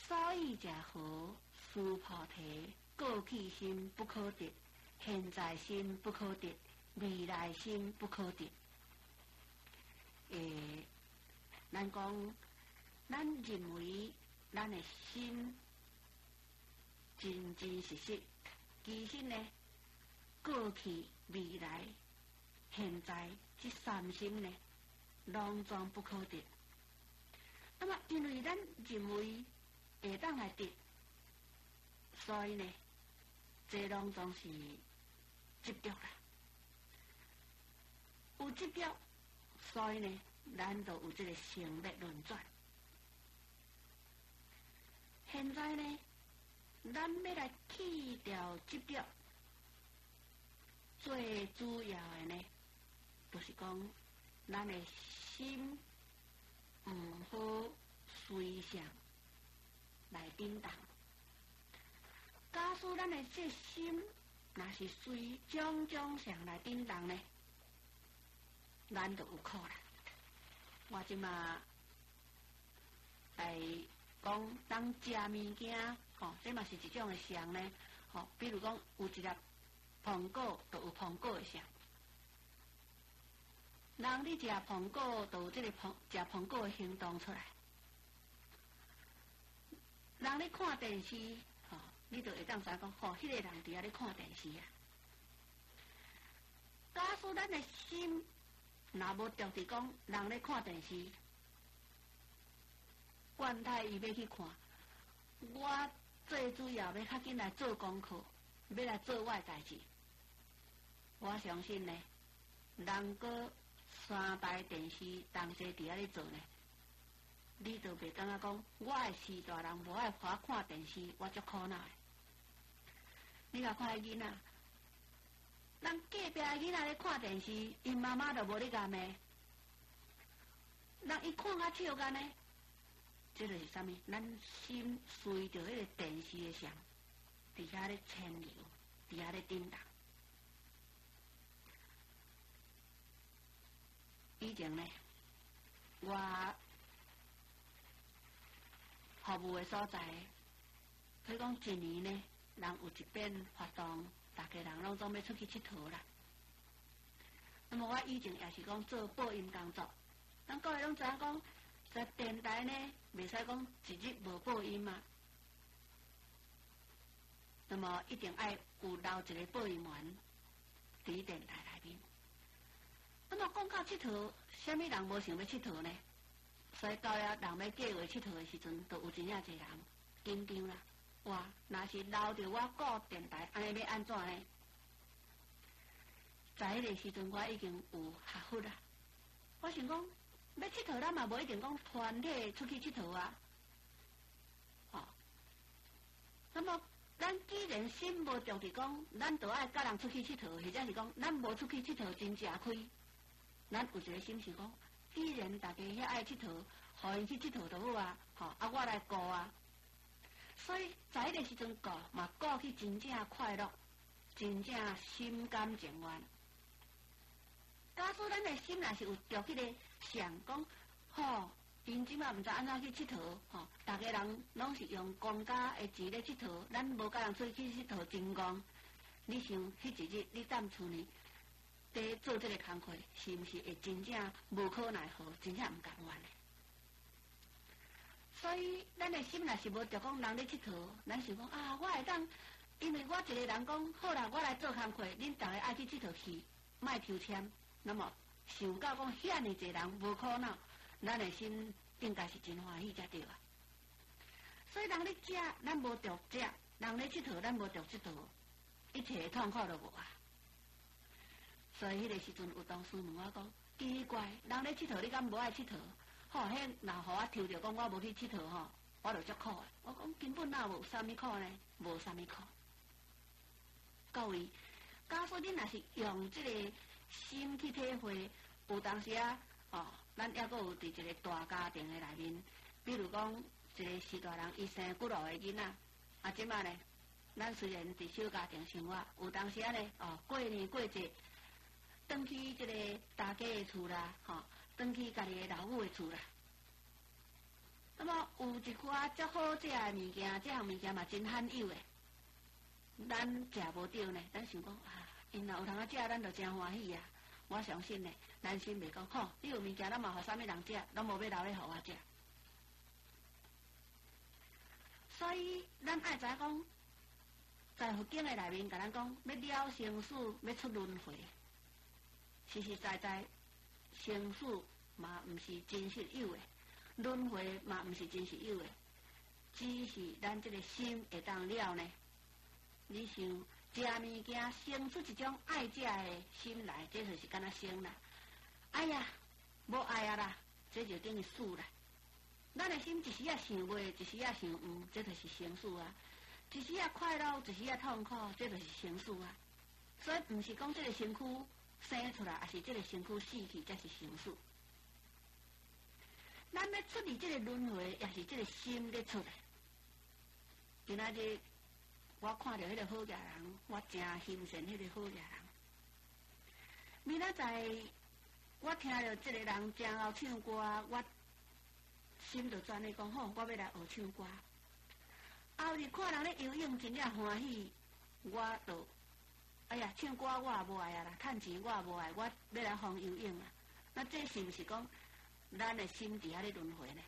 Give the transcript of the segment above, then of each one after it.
所以者何？须菩提，过去心不可得，现在心不可得，未来心不可得。咱讲，咱认为咱的心真真实实，其实呢，过去、未来、现在这三心呢，拢总不可得。那么，因为咱认为会当来得，所以呢，这拢总是执着啦。有执着，所以呢，咱就有这个生灭轮转。现在呢，咱要来去掉执着，最主要的呢，就是讲咱的心唔好随想来颠倒。假使咱的这心若是随种种想来颠倒呢，咱就有苦啦。我即马来讲，当食物件，这嘛是一种的想呢。比如讲有一粒苹果，就有苹果的想。人你食苹果，就有这个食苹果的行动出来。人你看电视，你就会当知讲，迄个人伫遐咧看电视啊。假使咱的心若无着伫讲，人咧看电视，惯态伊要去看，我最主要要较紧来做功课，要来做我的代志。我相信呢，人个3台电视同时伫遐咧做呢，你就袂感觉讲，我的四大人无爱我看电视，我足苦恼的。你若看囡仔，人隔壁的囡仔咧看电视，因妈妈就无咧干咩？人伊看甲笑干呢？这就是啥物？咱心随着迄个电视的相，伫遐咧牵流，伫遐咧颠倒。以前呢，我服务的所在，佢讲一年呢，人有一遍活动，大家人拢总要出去佚佗啦。那么我以前也是讲做播音工作，咱各位拢知影讲，在电台呢，袂使讲一日无播音嘛。那么一定爱有留一个播音员伫电台内面。那么讲到佚佗，啥物人无想要佚佗呢？所以到了人要计划佚佗的时阵，就有真正侪人紧张啦。哇！若是留着我顾电台，安尼要安怎呢？在迄个时阵，我已经有学佛啦。我想讲，要佚佗，咱嘛无一定讲团体出去佚佗啊。那么咱既然心无着伫讲，咱就爱甲人出去佚佗，或者是讲，咱无出去佚佗真正开。咱有一个心是讲，既然大家遐爱佚佗，互因去佚佗就好啊，我来顾啊。所以在迄个时阵顾嘛，顾去真正快乐，真正心甘情愿。假使咱的心若是有着迄个想讲，因即马毋知安怎去佚佗，大家人拢是用公家的钱咧佚佗，咱无甲人出去佚佗真戆。你想迄一日你踮厝呢？在做这个工课，是毋是会真正无可奈何，真正毋甘愿的？所以，咱的心若是无着讲人咧佚佗，咱想讲啊，我会当，因为我一个人讲好啦，我来做工课，恁逐个爱去佚佗去，卖抽签，那么想到讲遐尼侪人无苦恼，咱的心应该是真欢喜才对啊。所以人咧食，咱无着食；人咧佚佗，咱无着佚佗，一切痛苦都无啊。所以迄个时阵有同事问我讲，奇怪，人咧佚佗，你敢无爱佚佗？迄若互我抽着讲我无去佚佗我就足苦的。我讲根本哪有啥物苦呢？无啥物苦。各位，假使恁若是用这个心去体会，有当时啊，咱还阁有伫一个大家庭的内面，比如讲一个士大人伊生几路个囡仔，即摆呢，咱虽然伫小家庭生活，有当时啊呢，过年过节。转去这个大家的厝啦，转去家己的老母的厝啦。 那么有一寡足好食的物件，这项物件嘛真罕有的，咱食无着呢。咱想讲啊，因若有通啊食，咱就真欢喜啊。我相信呢，咱心袂讲吼，你有物件咱嘛互啥物人食，咱无要留咧互我食。所以咱爱知影讲，在佛经的内面，甲咱讲要了生死，要出轮回，实实在在，生死嘛毋是真实有的。轮回嘛，毋是真实有的，只是咱这个心会当了呢。你想食物件生出一种爱食的心来，这就是敢若生啦。哎呀，无爱啊啦，这就等于死啦。咱的心一时啊想袂，一时啊想这就是生死啊。一时啊快乐，一时啊痛苦，这就是生死啊。所以毋是讲这个身躯生出来，还是这个身躯死去才是生死。咱要出离这个轮回，也是这个心咧出来。今仔日我看到迄个好野人，我真欣赏迄个好野人。明仔载我听到这个人真好唱歌，我心就专咧讲好，我要来学唱歌。后日看人咧游泳真正欢喜，我就哎呀唱歌我也无爱啊啦，趁钱我也无爱，我要来学游泳啊。那这是毋是讲？咱的心伫遐咧轮回呢，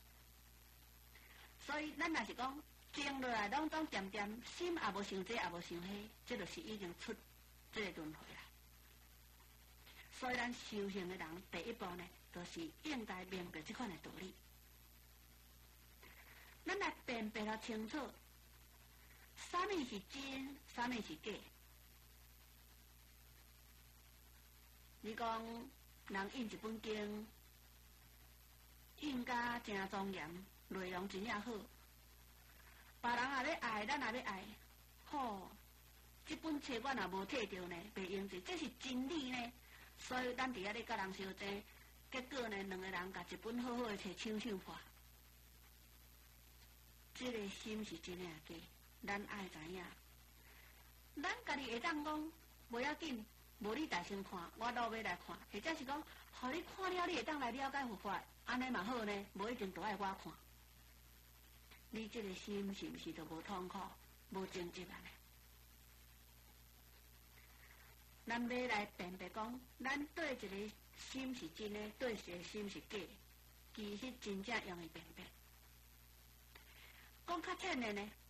所以咱若是讲静落来，拢渐渐心也无想这，也无想迄，这就是已经出这个轮回啦。所以咱修行的人，第一步呢，就是应该明白这款的道理。咱来辨别了清楚，啥物是真，啥物是假。你讲人印一本经。印甲真庄严，内容真正好。别人也咧爱，咱也咧爱。好，这本册我若无摕到呢，袂用着，这是真理呢。所以咱伫遐咧甲人相争，结果呢，两个人甲一本好好的册抢破。这个心是真诶假？咱爱知影。咱家己会当讲，袂要紧，无你大声看，我倒要来看，或者是讲，互你看了，你会当来了解佛法。安尼嘛好呢，无一定都爱我看。你这个心是毋是就无痛苦、无正直啊呢？咱要来辨别讲，咱对一个心是真的，对一个心是假，其实真正容易辨别。讲较浅的呢，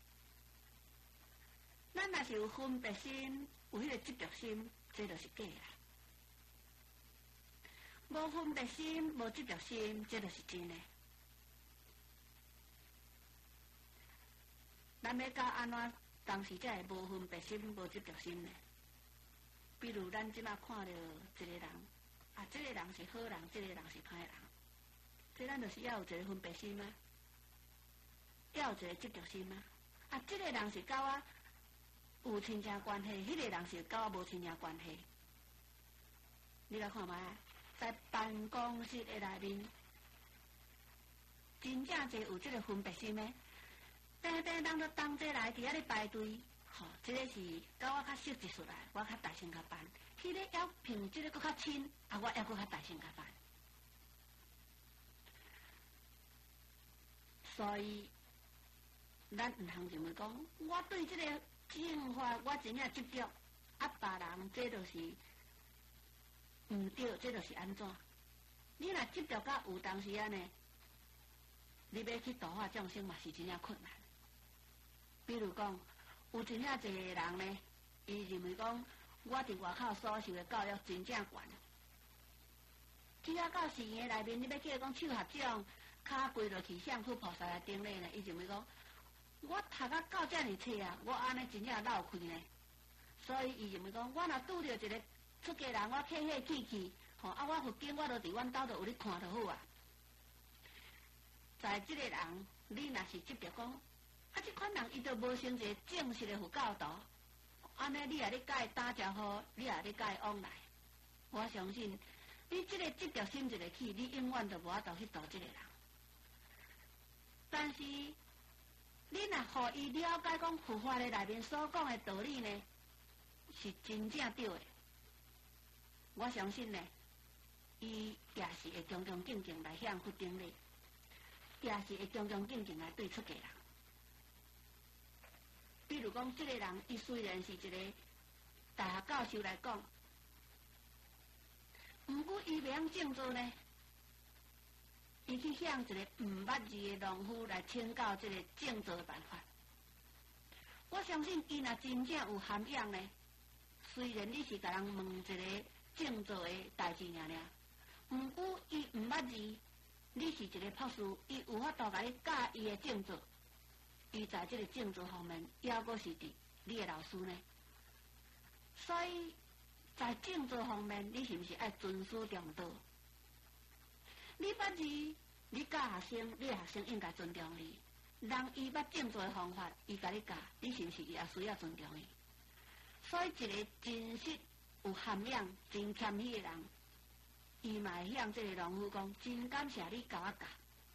咱若是有分别心，有迄个执着心，这就是假啦。无分别心，无执着心，这就是真的。咱要教安怎当时才会无分别心、无执着心呢？比如咱即马看到一个人，啊，这个人是好人，这个人是歹人，这咱就是要有一个分别心吗？要有一个执着心吗？啊，这个人是甲我有亲情关系，迄个人是甲我无亲情关系。你来看觅啊！在办公室的内面，真正侪有这个分别心的。人都同齐来伫遐咧排队，吼，这个是甲我较熟一出来，我较大声甲办；迄个要凭这个搁较亲，啊，我要搁较大声甲办。所以，咱毋通认为讲，我对这个正法我真正执着，啊，别人这就是毋对，这就是安怎？你若执着到有当时啊呢，你要去度化众生嘛是真正困难。比如讲，有真正一个人呢，伊认为讲，我伫外口所受的教育真正悬。去啊到寺院内面，你要叫伊讲手合掌，骹跪落去向佛菩萨来顶礼呢，伊认为讲，我读啊到遮尔册啊，我安尼真正闹开呢。所以伊认为讲，我若拄着一个出家人，我客客气气，吼啊，我佛经我都伫阮兜就有咧看就好啊。在这个人，你若是执着讲，啊，这款人伊就无成一个正式的佛教徒，安尼你也咧甲伊打招呼，你也咧甲伊往来。我相信，你这个执着心一个起，你永远就无法度去度这个人。但是，你若互伊了解讲佛法的内面所讲的道理呢，是真正对的。我相信呢，伊也是会恭恭敬敬来向佛顶礼。 也是会恭恭敬敬来对出家人。比如讲，这个人伊虽然是一个大学教授来讲，毋过伊袂晓正做呢，伊去向一个毋捌字的农夫来请教这个正做的办法。我相信伊若真正有涵养呢，虽然你是甲人问一个正做的代志尔，毋过伊毋捌字，你是一个博士，伊有法度甲你教伊的正做。伊在这个正做方面，抑阁是伫你的老师呢。所以在正做方面，你是毋是爱尊师重道？你捌字，你教学生，你的学生应该尊重你。人伊捌正做的方法，伊甲你教，你是毋是也需要尊重伊？所以一个真实有涵养、真谦虚的人，伊嘛会向这个农夫讲，真感谢你教我教。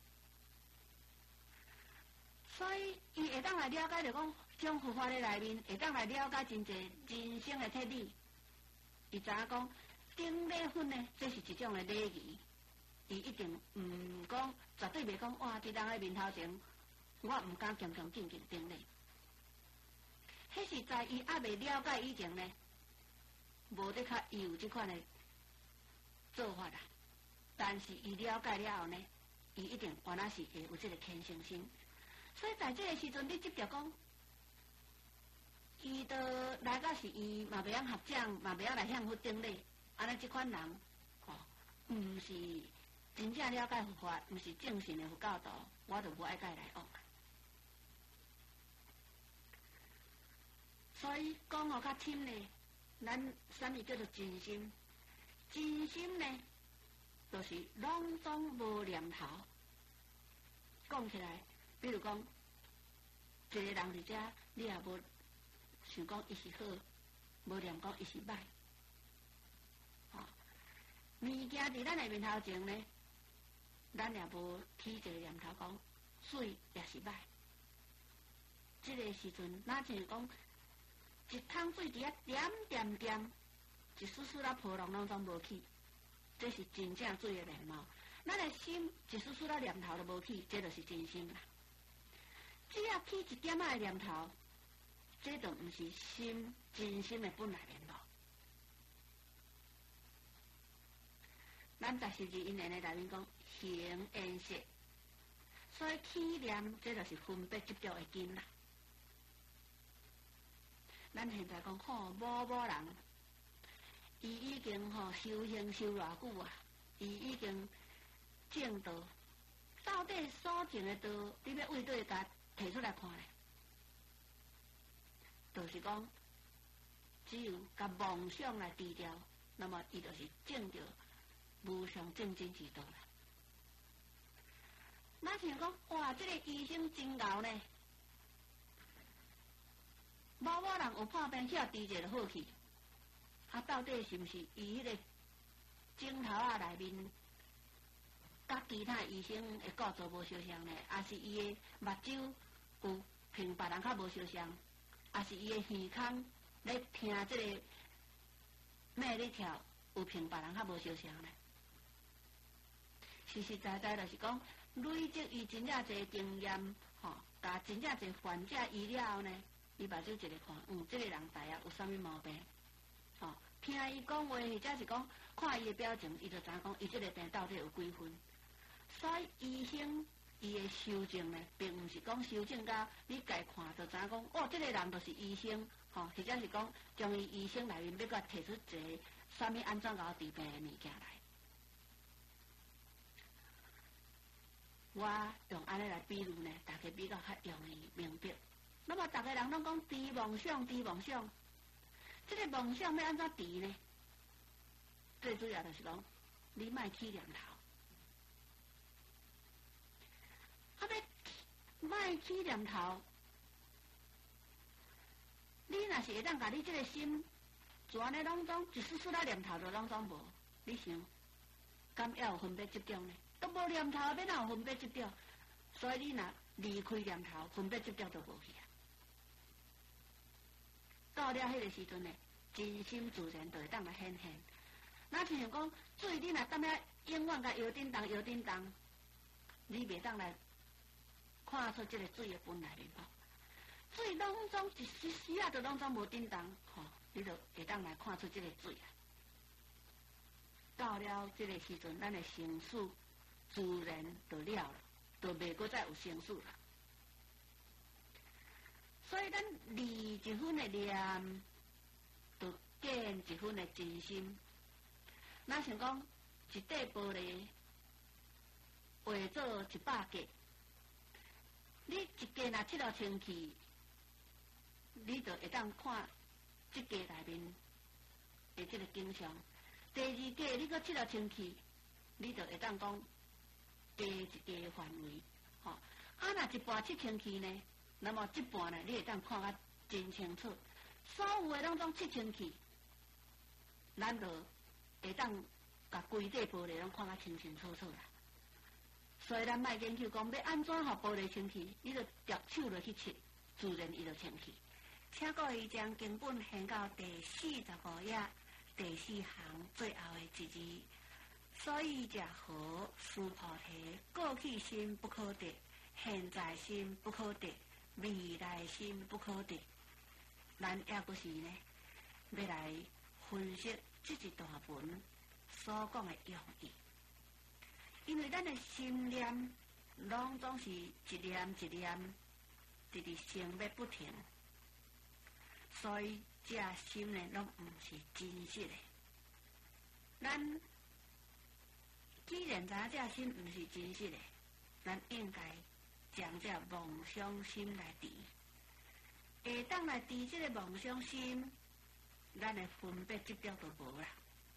所以，伊会当来了解着讲，种佛法的内面，会当来了解真侪人生的哲理。伊知影讲，敬礼粉呢，这是一种的礼仪。伊一定毋讲，绝对袂讲哇！伫人的面头前，我毋敢恭恭敬敬顶礼。迄是在伊还未了解以前呢，无得较有即款的做法啦。但是伊了解了后呢，伊一定原来是会有这个虔诚心。所以在这个时阵，你直接讲，伊都来到是伊嘛袂晓合掌，嘛袂晓来向佛顶礼，安尼即款人，毋是真正了解佛法，毋是正信的佛教徒，我就无爱甲伊来往。所以讲较深呢，咱啥物叫做真心？真心呢，就是拢总无念头。讲起来。比如讲，一个人伫遮，你也无想讲伊是好，无念讲伊是歹。物件伫咱的面头前呢，咱也无起一个念头讲水也是歹。这个时阵，哪像讲一桶水伫遐点点点，一丝丝啦波浪拢总无起，这是真正水的面貌。咱的心一丝丝啦念头都无起，这就是真心啦。只要起一点仔的念头，这就毋是心真心的本来面貌。咱在十二因缘的内面讲形缘色，所以起念这就是分别执着的根啦。咱现在讲某人，伊已经修行修偌久啊，伊已经正道，到底所证的道，你要为对甲提出来看咧，就是讲，只有甲梦想来低调，那么伊就是证着无上正真之道啦。那像讲，哇，这个医生真牛呢，某人有破病遐低者就好去，到底是毋是伊迄个镜头内面？甲其他医生的构造无相像呢，还是伊的目睭有平别人较无相像，还是伊的耳孔咧听这个脉咧跳有平别人较无相像呢？实实在在就是讲，累积伊真正侪经验，甲真正侪患者医了后呢，伊目睭一个看，这个人大约有啥物毛病，听伊讲话，或者是讲看伊的表情，伊就知影讲伊这个病到底有几分。所以医生伊的修正呢，并毋是讲修正到你家看就知影讲，哦，这个人就是医生，或者是讲将伊医生内面要甲提出一个啥物安怎搞治病的物件来。我用安尼来比喻呢，大家比较较容易明白。那么大家人拢讲治梦想，治梦想，这个梦想要安怎治呢？最主要就是讲，你莫起念头。莫起念头，你若是会当甲你这个心，就安尼拢总一丝丝啦念头就拢总无，你想，敢还有分别执着呢？都无念头，要哪有分别执着？所以你若离开念头，分别执着就无去啊。到了迄个时阵呢，真心自然就会当来显现。那像讲水，你若踮遐永远甲摇叮当，你袂当来看出即个水的本来面目。水拢总一时时啊，就拢总无叮当，你就会当来看出即个水啊。到了即个时阵，咱的生死自然就了了，就袂搁再有生死了。所以咱离一分的念，就见一分的真心。咱想讲一块玻璃画做100格，你一格若切落清气，你就会当看这格内面的这个景象。第二格你搁切落清气，你就会当讲第一格范围。若一半切清气呢，那么这半呢，你会当看甲真清楚。所有的拢总切清气，咱就会当甲规块玻璃拢看甲清清楚楚啦。所以咱莫研究讲要安怎互玻璃清气，你就着手落去切，自然伊就清气。请各位将经本掀到第45页第4行最后的一字。所以者何？殊菩提，过去心不可得，现在心不可得，未来心不可得。咱也不是呢，要来分析这一大本所讲的用意。因为咱的心念，拢总是一念一念，直直生灭不停，所以这心呢，拢唔是真实的。咱既然知影这心唔是真实的，咱应该将这妄想心来治，会当来治这个妄想心，咱的分别执着就无啦。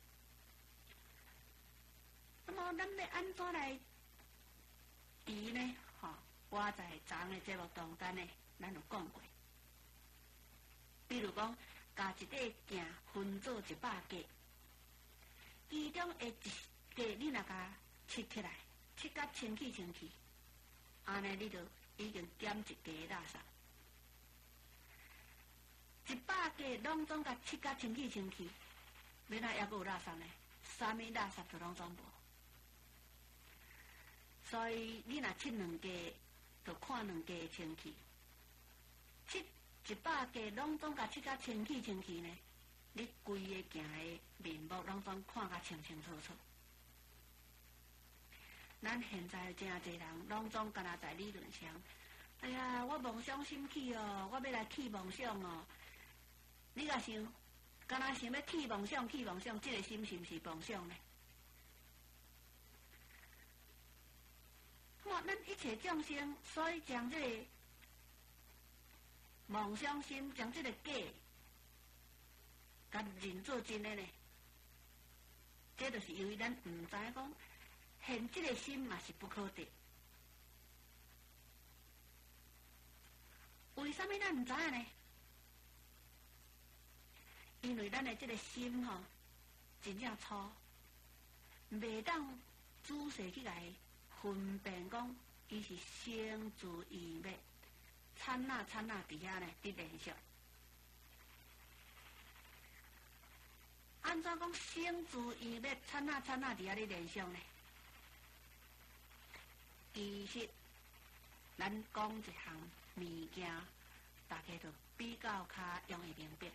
那么咱要安怎来治呢？我在昨的节目中间呢，咱有讲过。比如讲，把一块镜分做100格，其中的一格你若甲切起来，切甲清气清气，安尼你就已经减一格垃圾。100格拢总甲切甲清气清气，要哪还阁有垃圾呢？啥物垃圾都拢总无。所以你若切2格，就看2格的清气；切100格拢总甲切甲清气清气呢，你规个镜的面目拢总看甲清清楚楚。咱现在真侪人拢总干那在理论上，哎呀，我妄想心起哦，我要来起妄想哦。你若想，干那想要起妄想，这个心是毋是妄想呢？咱一切众生，所以将这个妄想心，将这个假，甲认做真的呢？这就是由于咱唔知讲，现这个心嘛是不可得。为什么咱唔知影呢？因为咱的这个心真正粗，袂当仔细起来分辨讲，伊是生自异灭，刹那伫遐呢伫连续。安怎讲生自异灭，刹那伫遐伫连续呢？其实，咱讲一项物件，大家就比较较容易明白。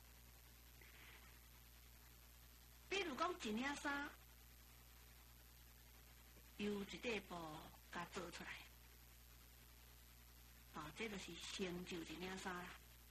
比如讲一领衫，由一块布甲做出来，这就是成就一领衫啦。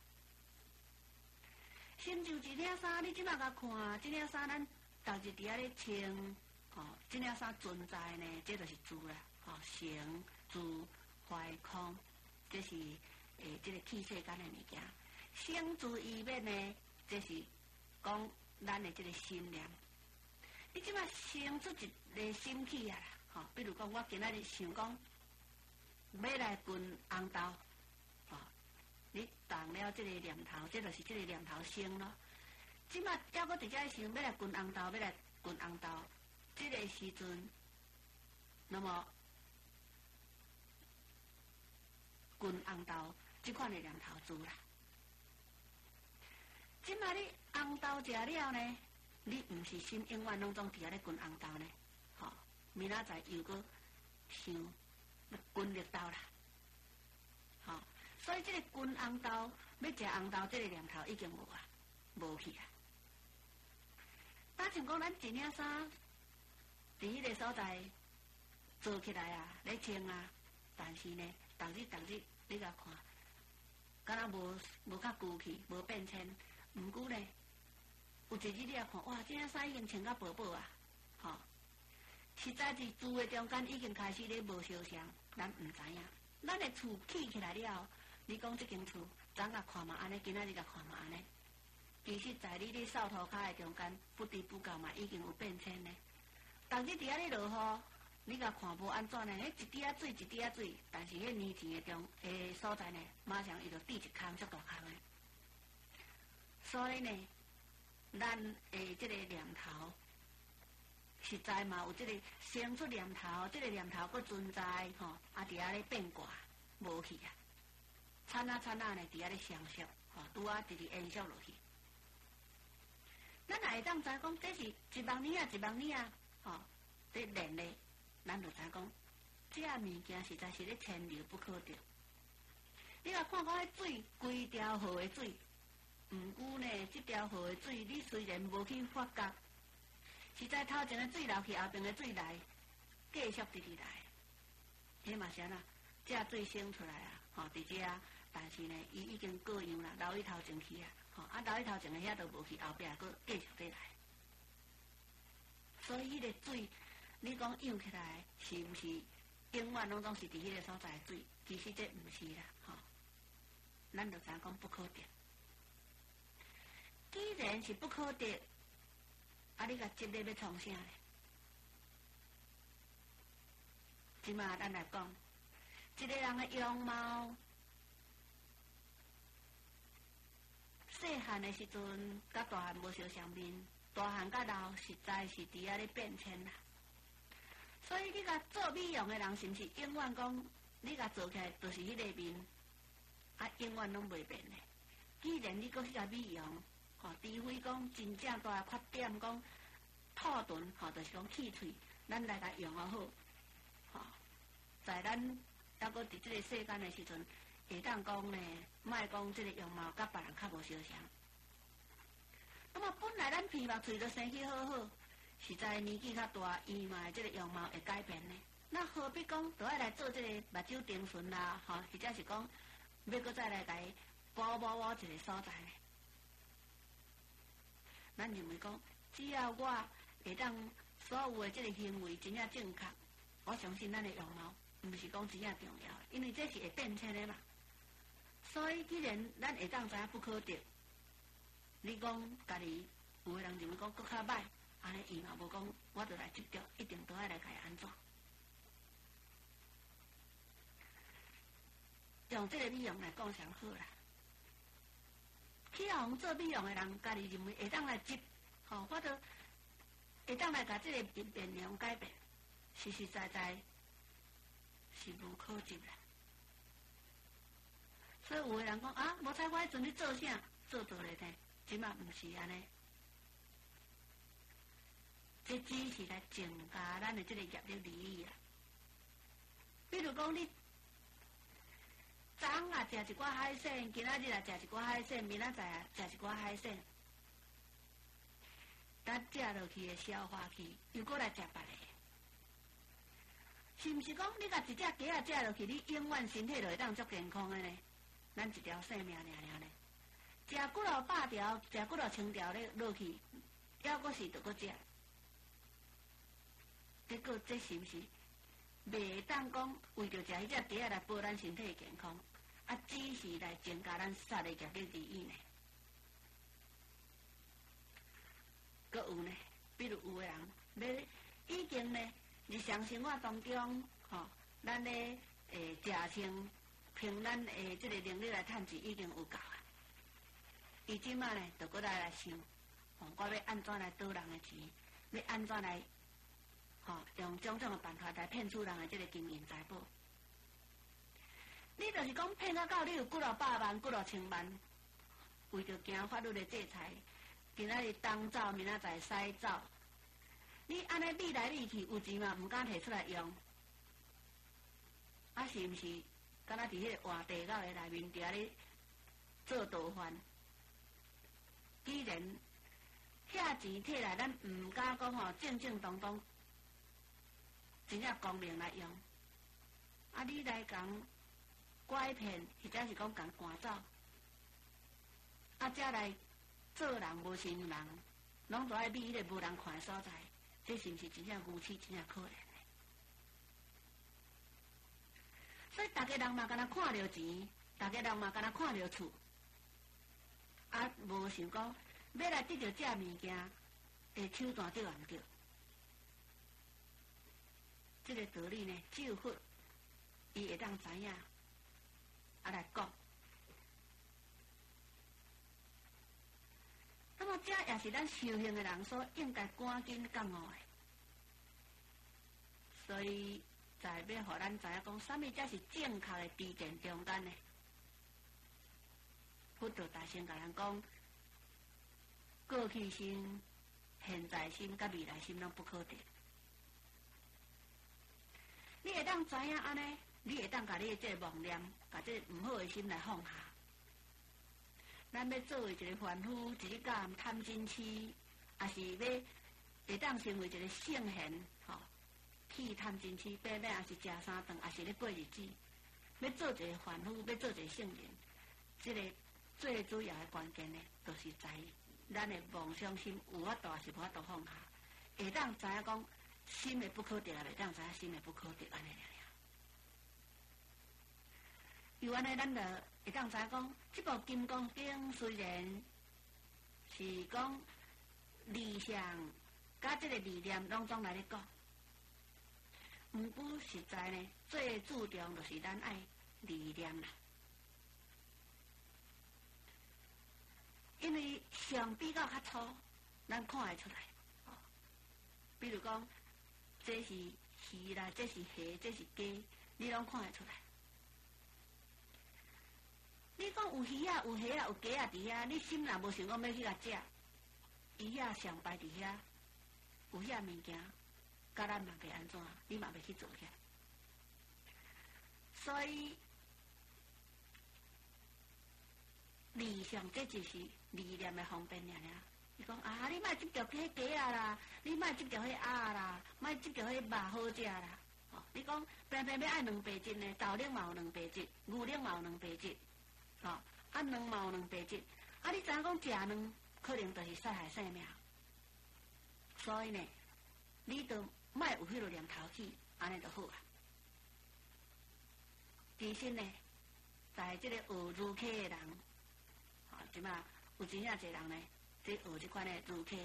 成就一领衫，你即马甲看，这领衫咱逐日伫遐咧穿，这领衫存在呢，这就是自啦，成自坏空，这是这个器世间的物件。生自异灭呢，这是讲咱的这个心念。你即马生出一个心气啊啦，比如讲我今仔日想讲要来滚红豆，你动了这个念头，这就是这个念头生咯。即马要搁直接想要来滚红豆，这个时阵，那么滚红豆这款的念头做啦。即马你红豆食了呢，你毋是心永远拢总伫遐咧滚红豆呢，明仔载又搁想要滚绿豆啦， 吼、所以这个君红豆要食红豆，这个念头已经无啊，无去啊。打像讲咱一领衫，伫迄个所在做起来啊，咧穿啊，但是呢，逐日你甲看，敢若无较旧去，无变迁。毋过呢，有一日你也看，哇，这领衫已经穿甲薄薄啊，吼、实在是住的中间已经开始咧无相像，咱毋知影。咱的厝起来了后，你讲这间厝，昨甲看嘛安尼，今仔日甲看嘛安尼。其实，在你咧扫涂骹的中间，不知不觉嘛已经有变迁呢。逐日伫遐咧落雨，你甲看无安怎呢？迄一滴仔水一滴仔水，但是迄年前的所在呢，马上伊就滴一空足大空的。所以呢，咱的这个念头，实在嘛有这个生出念头，这个念头佫存在吼，啊伫遐咧变卦，无去啊，惨呢伫遐咧相续，吼，拄啊直延续落去。咱也会当知讲，这是一万年啊，吼，在练咧，咱就知讲，这物件实在是咧千流不可得。你若看讲迄水，规条河的水，毋过呢，这条河的水，你虽然无去发觉，实在头前的水流去，后边的水来，继续直来。迄嘛是安那，这水生出来啊，吼，伫这啊，但是呢，伊已经过样啦，流去头前去啊。吼，啊，留喺头前的遐都无去，后壁佫继续再来。所以迄个水，你讲涌起来，是毋是永远拢总是伫迄个所在的水？其实这毋是啦，吼。咱就知讲不可得。既然是不可得，啊，你甲积累要创啥呢？即马咱来讲，一个人的样貌。细汉的时阵，甲大汉无相相面，大汉甲老实在是伫遐咧变迁啦。所以你甲做美容的人，是毋是永远讲你甲做起来就是迄个面，啊，永远拢袂变的。既然你搁去甲美容，吼，除非讲真正大缺点，讲吐唇，吼，就是讲去喙，咱来甲用好，吼，在咱还搁伫即个世间的时阵。会当讲呢，莫讲即个样貌甲别人较无相像。那么本来咱鼻目喙就生起好好，实在年纪较大，伊嘛即个样貌会改变呢。那何必讲，都爱来做即个目睭定唇啦，吼，或者是讲要搁再来甲伊补一个所在呢？咱认为讲，只要我会当所有的即个行为真正正确，我相信咱的样貌毋是讲真正重要的，因为这是会变迁的嘛。所以，既然咱会当知影不可得，你讲家己有个人认为讲搁较歹，安尼伊嘛无讲，我着来执着，一定都爱来甲伊安怎？用这个美容来讲上好啦。去互做美容的人，家己认为会当来执，吼，我着会当来甲这个面容改变，实实在在是无可执啦。所以有个人讲啊，无采我迄阵咧做啥，做咧呢？即嘛毋是安尼，这只是来增加咱的这个业力利益啦。比如讲，你昨啊食一寡海鲜，今仔日啊食一寡海鲜，明仔载啊食一寡海鲜，咱食落去的消化器又过来食别个，是毋是讲你甲一只鸡仔食落去，你永远身体就会当足健康的呢？咱一条性命尔呢，食几落百条，食几落千条咧落去，还阁是着阁食，结果这是毋是袂当讲为着食迄只鸡仔来保咱身体健康，啊，只是来增加咱杀的业力利益呢？阁有呢，比如有个人要已经呢日常生活当中，吼，咱咧食穿。凭咱的这个能力来趁钱已经有够啊！伊即马呢，就搁来想，我要安怎来倒人的钱？要安怎来，用种种的办法来骗取人的这个金银财宝？你就是讲骗到你有几落百万、几落千万，为着惊法律的制裁，今仔日东走，明仔载西走，你安尼理来理去，有钱嘛，毋敢摕出来用，啊，是毋是？ 敢若伫迄个换地沟的内面，伫遐咧做倒饭。既然遐钱摕来，咱毋敢讲吼正正当当，真正公明来用。啊，你来讲拐骗，或者是讲共赶走，啊，才来做人无信用人，拢都爱秘迄个无人看的所在，这是毋是真正愚痴，真正可怜的？所以逐个人嘛，敢若看着钱，逐个人嘛，敢若看着厝，啊，无想讲要来得到这物件，会手段对啊毋对？这个道理呢，只有佛伊会当知影，啊来讲。那么这也是咱修行的人所应该赶紧觉悟的。所以，在要互咱知影讲，啥物才是正确的知见中间呢？佛就大声甲咱讲，过去心、现在心、甲未来心拢不可得。你会当知影安尼，你会当甲你的这个妄念，甲这毋好的心来放下。咱要作为一个凡夫，一日到晚贪嗔痴，也是要会当成为一个圣贤，吼，去贪嗔痴，变也是食三顿，也是咧过日子。要做一个凡夫，要做一个圣人，这个最主要的关键呢，就是在咱的妄想心有法度，还是无法度放下，会当知影讲心的不可得，也袂当知影心的不可得，安尼尔。有安尼，咱就会当知影讲，这部《金刚经》虽然是讲理想甲这个理念拢总来咧讲，毋过实在呢，最注重就是咱爱理念啦。因为上比较较粗，咱看会出来。比如讲，这是鱼啦，这是虾，这是鸡，你拢看会出来。你讲有鱼啊，有虾啊，有鸡啊伫遐，你心若无想讲要去甲食，伊遐上摆伫遐，有遐物件，甲咱嘛袂安怎，你嘛袂去做遐。所以理想这就是理念的方便尔。伊讲啊，你莫执着迄鸡啊啦，你莫执着迄鸭啦，莫执着迄肉好食啦。你讲偏偏要爱两白质呢，豆奶嘛有两白质，牛奶嘛有两白质。啊，卵嘛有两白质，啊，你知影讲食卵可能就是杀害生命，所以呢，你都莫有迄个念头去，安尼就好啊。其实呢，在这个学儒家的人，啊，即嘛有真正侪人呢，在学这款的儒家，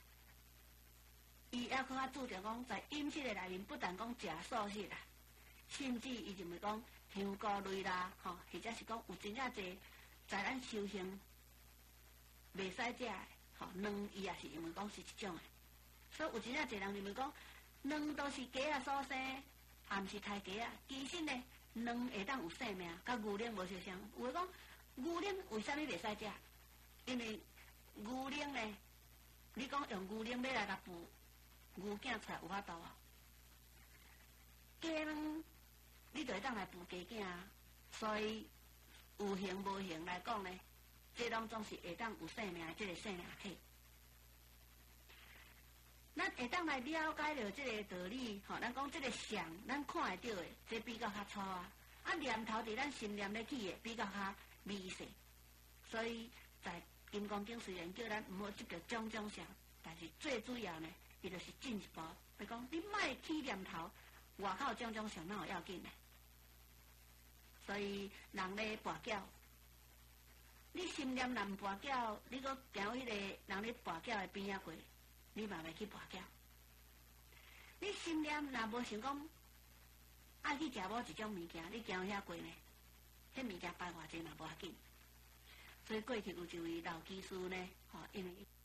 伊还佫较注重讲，在饮食的内面，不但讲食素食啦，甚至伊认为讲。香菇类啦，吼，或者是讲有真正侪在咱修行袂使食的，吼，卵伊也是认为讲是一种的。所以有真正侪人认为讲，卵都是鸡啊所生，也毋是胎鸡啊。其实呢，卵会当有生命，甲牛奶无相像。有诶讲，牛奶为啥物袂使食？因为牛奶呢，你讲用牛奶要来甲孵牛囝出来有法度啊？鸡卵。你就会当来孵鸡囝啊，所以有形无形来讲呢，这拢总是会当有生命的这个生命体。咱会当来了解到这个道理，吼，咱讲这个相，咱看会到的，这比较较粗啊。啊，念头伫咱心念咧起的，比较较微细。所以在《金刚经》虽然叫咱毋好执着种种相，但是最主要呢，伊就是进一步，就讲你莫起念头，外口种种相哪有要紧呢？所以人咧跋筊，你心念若毋跋筊，你搁行迄个人咧跋筊的边仔过，你嘛袂去跋筊。你心念若无想讲爱去食某一种物件，你行遐过呢，迄物件摆偌济嘛无要紧。所以过去有一位老技师呢，吼，因为